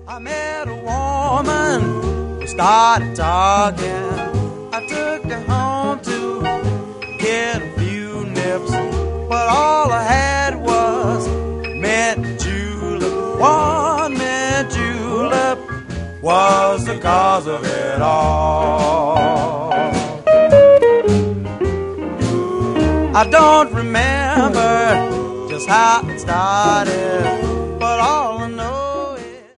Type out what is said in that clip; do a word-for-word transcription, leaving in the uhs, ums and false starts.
I met a woman, we started talking. I took her home to get a few nips, but all I had was mint julep. One mint julep was the cause of it all. I don't remember just how it started.